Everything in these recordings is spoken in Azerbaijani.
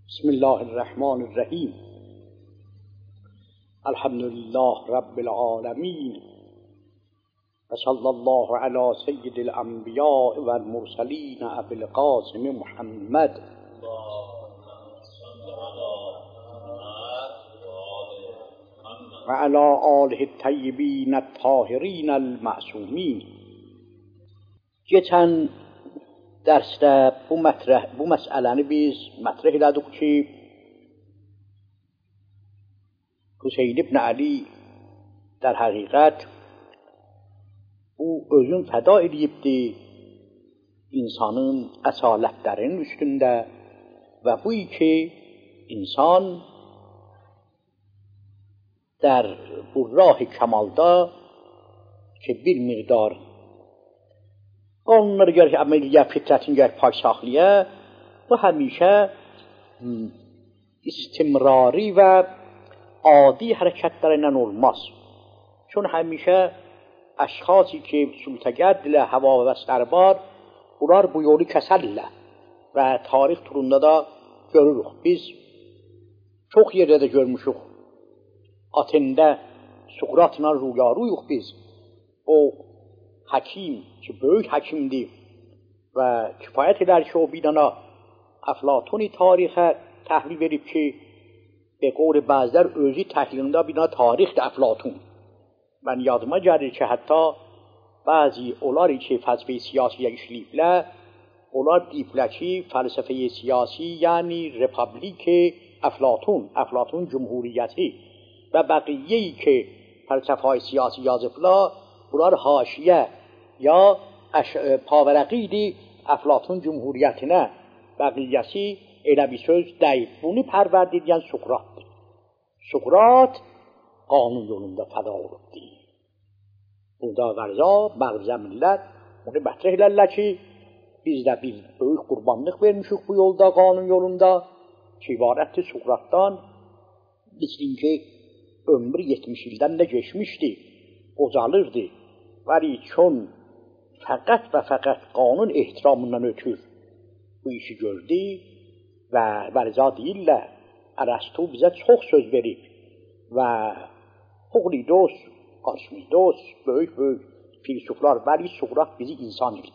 بسم الله الرحمن الرحیم. الحمد لله رب العالمین و صلی الله علی سید الانبیاء و المرسلین ابی القاسم محمد و علی آله الطیبین الطاهرین المعصومین. Geçen derste bu meseleni biz mətrəh elədik ki, Hüseyin ibn Ali der həqiqət bu özün fəda edibdi insanın əsalətlərinin üstündə və bu ki insan در bu rah-ı kəmalda ki bir miqdar onları gərək əməliyyə fitrətini gərək pak saxlaya, bu həmişə istimrari və adi hərəkətlərlə olmaz. Çün həmişə əşxası ki sültəgərdirlər, hava və vəslər var, bunlar bu yolu kəsərlər və tarix turunda da görürük. Biz çox yerdə də görmüşük. Atendə Suqratla rüyaruyuq biz. O hakim ki böyük hakimdir və kifayət edər ki o bir dana Əflatuni tarixə təhvil verib ki به قول بعضی‌ها özü təhlilində bir dana tarixdir Əflatun. Mən yadıma gəlir ki hətta bəzi onlar ki fəlsəfə siyasiyə işləyiblər, onlar deyiblər ki fəlsəfə siyasi yəni republik Əflatun cümhuriyyəti və bəqiyyəyi ki fəlsəfə siyasi yazıblar, bunlar haşiyə ya pavarəqidir Əflatun cümhuriyyətinə, bəqiyyəsi elə bir söz deyil. Bunu pərvərd edən Suqratdır. Suqrat qanun yolunda fəda olubdur. Burada qərza, məğzə millət onu mətrəh elərlər ki, biz də bir böyük qurbanlıq vermişik bu yolda, qanun yolunda ki, ibarətdir Suqratdan. Bizim ki, ömrü 70 ildən də geçmişdi, qocalırdı. Vəli çün fəqət və fəqət qanun ehtiramından ötür bu işi gördü və vəriza deyirlər, Ərəstu bizə çox söz verib və Huqlidos, Qaşmidos, böyük filosoflar, vəli Suqrat bizi insan edib.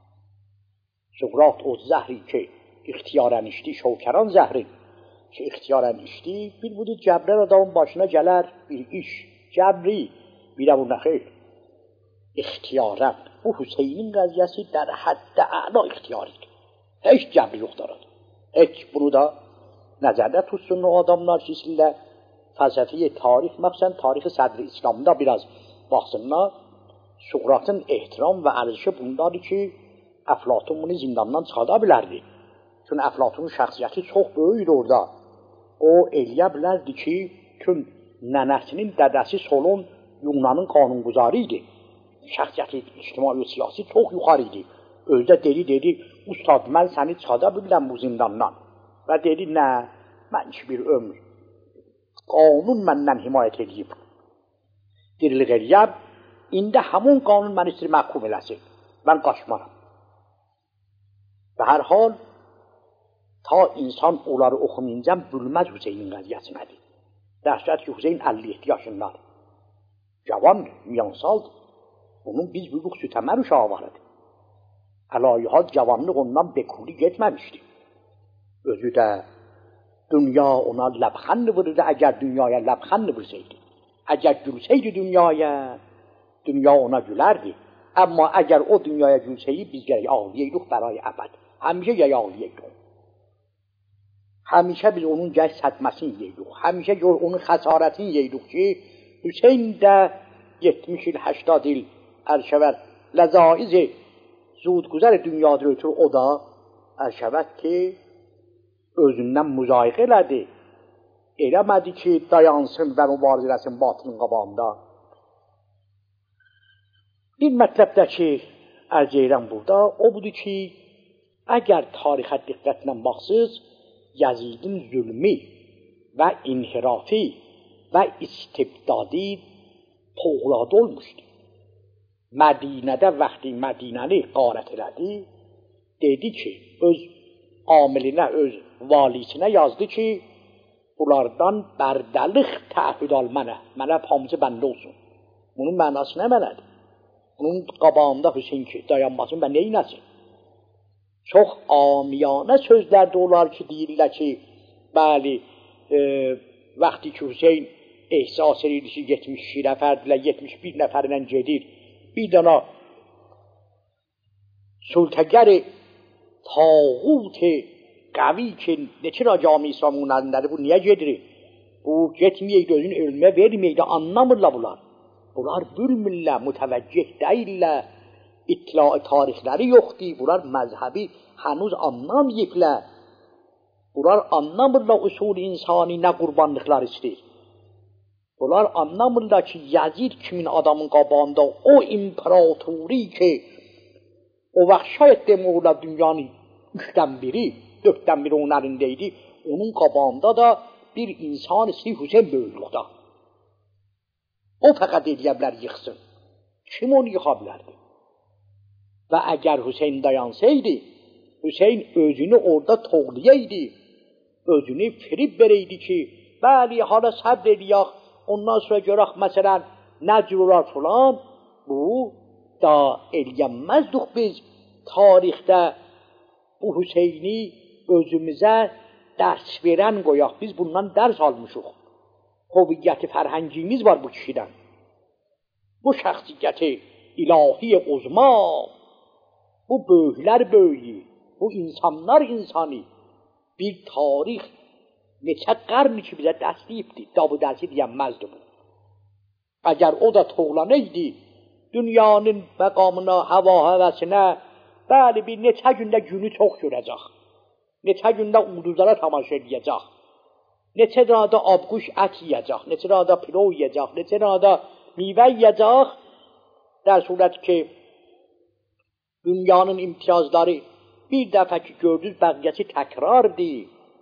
Suqrat o zəhri ki, ixtiyarən içdi, şovkəran zəhri ki, ixtiyarən içdi, bir budu cəbrər adamın başına gələr bir iş, cəbri, bir də bu nə xeyr, ixtiyarən. Bu Hüseynin qəziyyəsi در حد اعلا ixtiyaridir. Heç cəbri yoxdur. Heç bunu da nəzərdə tutsun o adamlar ki, sizlə fəlsəfi tarix, məxsən tarixi sədri İslamda biraz baxsınlar. Suqratın ehtiram və ərişi bundadır ki, Əflatun bunu zindandan çıxada bilərdi. Çünki Əflatunun şəxsiyyəti çox böyükdür orada. O eləyə bilərdi ki, tüm nənəsinin dədəsi Solon Yunanın qanunquzarı idi. Şəxsiyyəti, ictimai və siyasi çox yuxarı idi. Özdə dedi, ustad, mən səni çıxada bilirəm bu zindandan. Və dedi, nə, mən ki bir ömür. Qanun məndən himayət edib. Dirilik eləyəm, indi həmun qanun məni istəyir məhkum eləsin. Mən qaçmaram. Və hər hal, ta insan onları oxumayıncam bülməz Hüseynin qəziyyəsinədir. Dəhşət ki, Hüseyin 57 yaşındadır. Cavandır, miyansaldır. Bunun biz buyuruq sütəmər uşağı varıdır. Əlayihad cavanlıq ondan bekuli getməmişdi. Özü də dünya ona ləbxənd vururdu, əgər dünyaya ləbxənd vursaydı. Əgər gülsəydi dünya ona gülərdi. Amma əgər o dünyaya gülsəydi, biz gərək ağlayaydıq bəray əbəd. Həmişə gərək ağlayaydıq. Həmişə biz onun gəl sədməsini yeydik. Həmişə onun xəsarətini yeydik ki, Hüseyin də 70 il, 80 il ərşəvət ləzaiz zudguzər dünyadır ötür o da ərşəvət ki özündən müzayiq elədi. Eləmədi ki dayansın və mübarizə eləsin batılın qabağında. Bir mətləbdə ki ərz edirəm burada o budur ki əgər tarixə diqqətlə baxsız Yazidin zülmü və inhirafi və istibdadi fövqəladə olmuşdu. Mədinədə vaxtı Mədinəni qarət elədi, dedi ki öz amilinə, öz valisinə yazdı ki, bunlardan bərdəlik təhvil al mənə pamcı bəndə olsun. Bunun mənası nə mənədir? Bunun qabağında Hüseyin ki, dayanmasın və neynəsin? Çox amiyanə sözlərdə olar ki, deyirlər ki, bəli, vaxtı ki, Hüseyin ehsas edir ki, 72 nəfərdirlər, 71 nəfərlə gedir. Bir dana sultəgəri tağut qavi ki, neçə racami İslamın əlindədir, bu niyə gedir? Bu, getməyək, özünü ölməyə verməyək də anlamırlar bunlar. Bunlar bülmürlər, mütəvəccih deyirlər, itlaı tarixləri yoxdur, bunlar məzhəbi hənuz anlamayıblər. Bunlar anlamırlar usul insani nə qurbanlıqlar istəyir. Bunlar anlamırlar ki, Yazid kimin adamın qabağında o imperatori ki, o vaxt şayət demək olar dünyanın 3'dən biri, 4'dən biri onun əlindəydi, onun qabağında da bir insan istəyir Hüseyin böyüklükdə. O fəqət eləyə bilər yıxsın. Kim onu yıxa bilərdi? Və əgər Hüseyin dayansaydı, Hüseyin özünü orada toğlayaydı, özünü firib verəydi ki, bəli, hala səbr ediyək, ondan sonra görək, məsələn, nə cür olar falan, bu da eləyənməzdik biz tarixdə bu Hüseyni özümüzə dərs verən qoyaq. Biz bundan dərs almışıq. Hoviyyəti fərhəngimiz var bu kişidən. Bu şəxsiyyəti ilahi uzma, bu böyüklər böyüyü, bu insanlar insanı bir tarix neçə qarni ki bizə dəstəyibdir. Dabı dərsi deyənməzdi bu. Əgər o da toğlanaydı, dünyanın məqamına, hava həvəsinə, bəli, bir neçə gündə günü çox görəcək. Neçə gündə ulduzlara tamaşa edəcək. Neçə dənədə abquş ət yiyəcək, neçə dənədə pilov yiyəcək, neçə dənədə meyvə yiyəcək. در صورت که dünyanın imtiyazları bir dəfə ki gördünüz bəqiyyəsi təkrardır.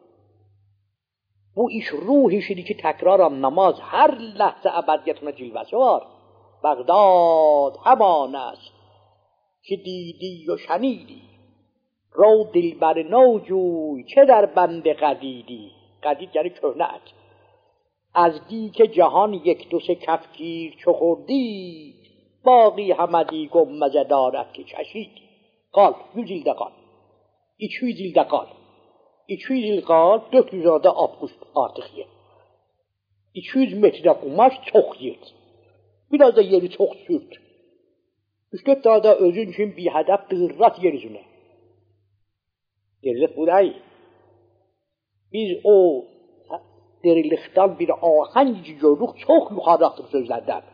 Bu iş ruh işidir ki təkrar anlamaz. Hər ləhzə əbədiyyətinə cilvəsi var. Bəğdad həman است که دیدی و شنیدی رو دلبر نوجوی چه در بند قدیدی. قدید یعنی کهنه. از دی که جهان یک دو سه کفگیر چو خوردی باقی همدی گمزه دارد که چشیدی. قال 100 ildə qal, 200 ildə qal, 200 il qal, 400 ildə abquş artıq yer. 200 metrə qumaş çox yer. Biraz da yeri çox sürt. 3-4 dağda özün üçün bir hədəf dığırrat yer üzünə. Dirilik bu deyil. Biz o dirilikdən bir ahəngi gördük, çox yuxarıdır sözlərdən.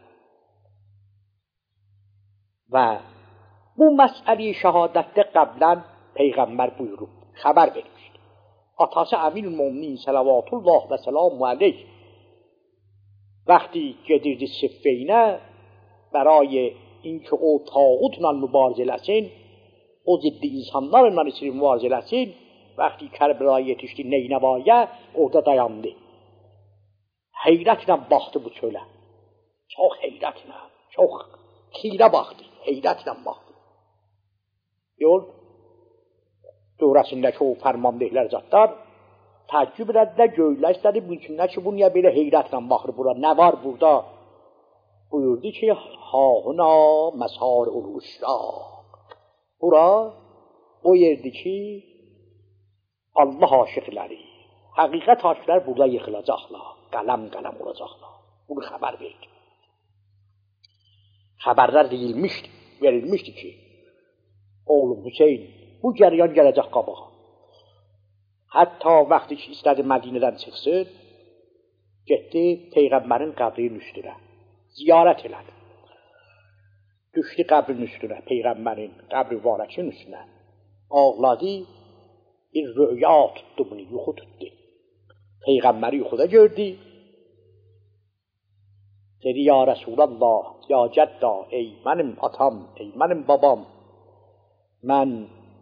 Və bu məsələyi şəhadətdə qəblən Peyğəmbər buyurub, xəbər vermişdi. Atası Əmir-ül-Müminin Səlavatullah və Selamu Aleyh vəqti gedirdi Siffeynə برای اینکه o tağutla mübarizə eləsin, o ciddi insanlarla içri mübarizə eləsin, vəqti Kərbəlayı yetişdi Neynəvaya, orada dayandı. Heyrətlə baxdı bu çölə. Çox heyrətlə, çox xirə baxdı, heyrətlə baxdı. Yol dövrəsindəki o fərmandehlər zatlar təəccüb elədilər, göylər istədi, mümkünlər ki, bu niyə belə heyrətlə baxır bura, nə var burada? Buyurdu ki, hahuna məsar ul-uşraq. Bura o yerdir ki, Allah aşıqları, həqiqət aşıqları burada yıxılacaqlar, qələm-qələm olacaqlar. Bunu xəbər verdi. Xəbərlər verilmişdi ki, oğlum Hüseyin, bu cəryan gələcək qabağa. Hətta vaxtı ki, istədi Mədinədən çıxsın, getdi Peyğəmbərin qəbrinin üstünə, ziyarət elədi. Düşdü qəbrin üstünə, Peyğəmbərin qəbri varəkin üstünə. Ağladı, bir rüya tutdu bunu, yuxu tutdu. Peyğəmbəri yuxuda gördü. Dedi, ya Rəsulallah, ya cədda, ey mənim atam, ey mənim babam, mən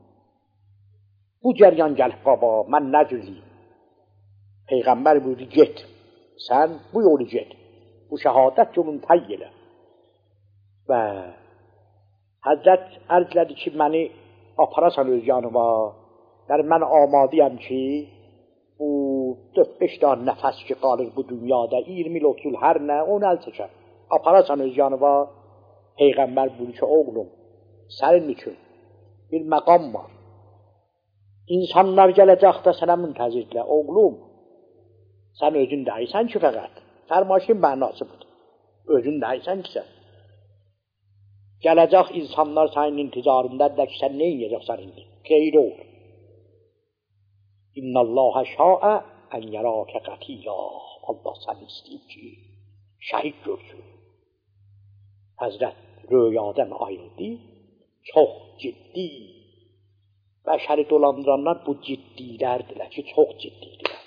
bu cəryan gəlib qabağa, mən nə cüzeyim? Peyğəmbər buyurdu, get, sən bu yolu get, bu şəhadət yolunu təy elə. Və Həzrət ərzlədi ki, məni aparasan öz yanıma, در من آمادیم ki bu 4-5 tane nəfəs ki qalır bu dünyada 20 il hər nə onu əl çəkər. Aparasan öz yanıva. Peyğəmbər buyurur ki, oğlum, sənin üçün bir məqam var. İnsanlar gələcək də sənə müntəzirdirlər. Oğlum, sən özün deyirsən ki fəqət. Fərmaşın mənası budur. Özün deyirsən ki sən. Gələcək insanlar sənin intizarındadır ki, sən nə edəcəksən indi? Qeyri olur. İnnallâhe şâ'ə ən yərâke qatîlâ. Allah səni istəyib ki, şəhid görsün. Həzrət rüyadan ayrıldı, çox ciddi. Bəşəri dolandıranlar bu ciddilərdirlər ki, çox ciddidirlər.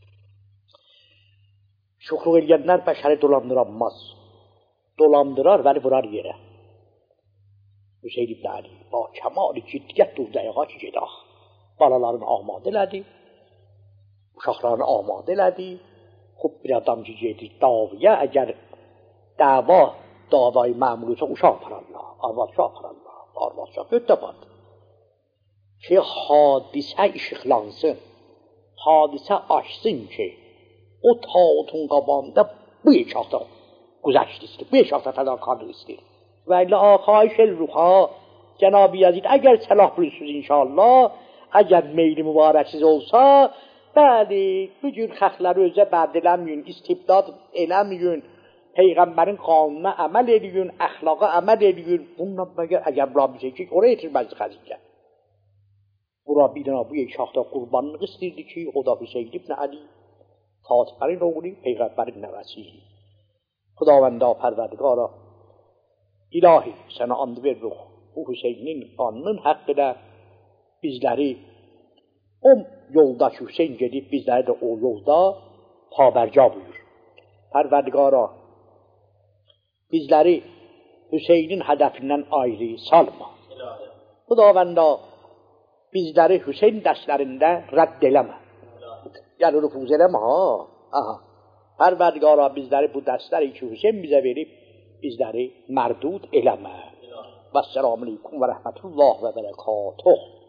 Şükrü eləyənlər bəşəri dolandıranmaz. Dolandırar, vəli vurar yerə. Hüseyin ibn Ali, ba kəmal-i ciddiyyət durdayağa ki, gedək. Balalarını amadə elədi, uşaqlarını amadə elədi. Xub bir adam ki, gedir daviyə, əgər davayı məmuluysa uşaq apararlar, arvad uşaq apararlar, arvad uşaq götəbadır. Ki, hadisə işıqlansın, hadisə açsın ki, o tağutun qabağında bu eşaqda güzəşt istəyir, bu eşaqda fədakarlıq istəyir. Və ilə xahiş el-ruxa, Cənab-ı Yazid, əgər səlah bilirsiniz inşallah, əgər meyli mübarəksiz olsa, bəli, bu cür xəxləri özə bəd eləməyin, istibdad eləməyin, Peyğəmbərin qanununa əməl edin, əxlaqa əməl edin. Bununla məgər əgər bura bir şey ki, oraya yetirməzdi xəzicə. Bura bir dənə bu eşaqda qurbanlıq istəyirdi ki, o da Hüseyin ibn Ali, Fatihənin oğlu, Peyğəmbərin nəvəsi. Xudavəndə pərverdigara, İlahi, sənə and veririk, bu Hüseynin qanının haqqında bizləri o yolda ki, Hüseyin gedib, bizləri də o yolda pabərca buyur. Pərverdigara, bizləri Hüseynin hədəfindən ayrı salma. Xudavəndə bizləri Hüseyin dərslərində rədd eləmə. Yəni rüfuz eləmə ha. Pərverdigara bizləri bu dərsləri ki Hüseyin bizə verib, bizləri mərdud eləmə. Vəssalamu aleykum və rəhmətullah və bərəkatuh.